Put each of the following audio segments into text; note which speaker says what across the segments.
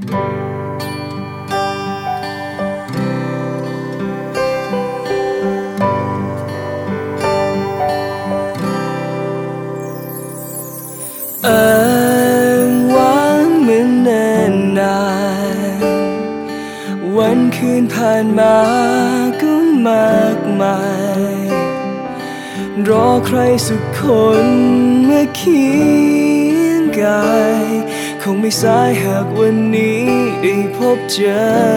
Speaker 1: อ้างว้างเหมือนนานนานวันคืนผ่านมาก็มากมายรอใครสักคนมาเคียงกายคงไม่สายหากวันนี้ได้พบเจอ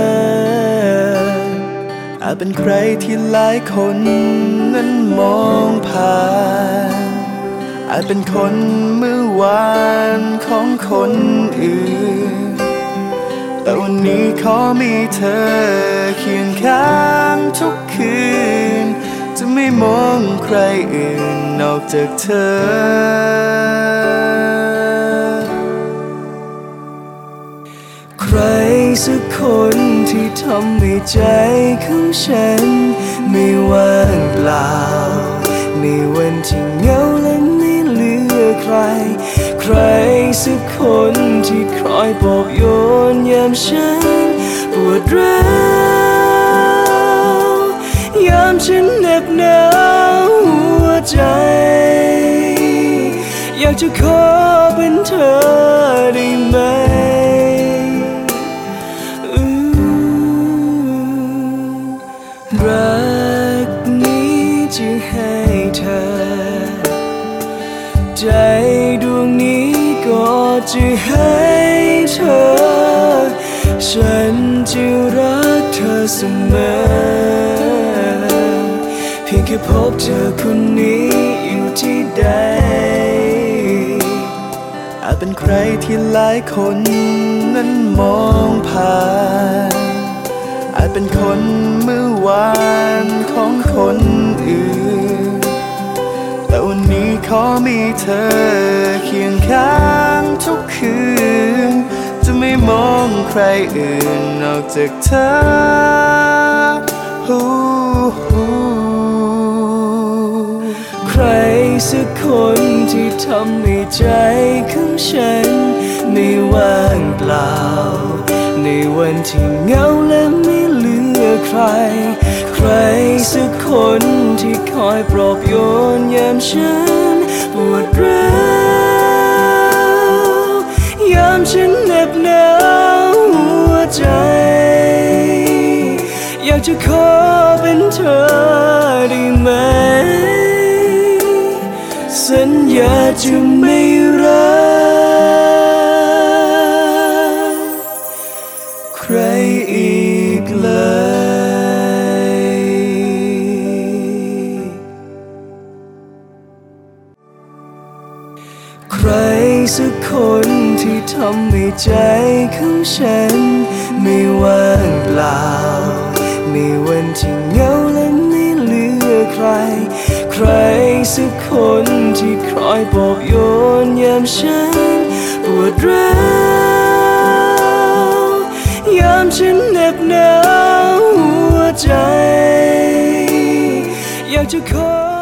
Speaker 1: อาจเป็นใครที่หลายคนนั้นมองผ่านอาจเป็นคนเมื่อวานของคนอื่นแต่วันนี้ขอมีเธอเคียงข้างทุกคืนจะไม่มองใครอื่นนอกจากเธอใครสักคนที่ทำให้ใจของฉันไม่ว่างเปล่าในวันที่เหงาและไม่เหลือใครใครสักคนที่คอยปลอบโยนยามฉันปวดร้าวยามฉันเหน็บหนาวหัวใจอยากจะขอเป็นเธอได้ไหมรักนี้จะให้เธอใจดวงนี้ก็จะให้เธอฉันจะรักเธอเสมอเพียงแค่พบเธอคนนี้อยู่ที่ใดอาจเป็นใครที่หลายคนนั้นมองผ่านอาจเป็นคนเมื่อวานของคนอื่นแต่วันนี้ขอมีเธอเคียงข้างทุกคืนจะไม่มองใครอื่นนอกจากเธอใครสักคนที่ทำให้ใจของฉันไม่ว่างเปล่าในวันที่เหงาและไม่เหลือใครใครสักคนที่คอยปลอบโยนยามฉันปวดร้าวยามฉันเหน็บหนาวหัวใจอยากจะขอเป็นเธอได้ไหมสัญญาจะไม่รักใครอีกเลยใครสักคนที่ทำให้ใจของฉันไม่ว่างเปล่าในวันที่เหงาและไม่เหลือใครใครสักคนที่คอยปลอบโยนยามฉันปวดร้าวยามฉันเหน็บหนาวหัวใจอยากจะขอ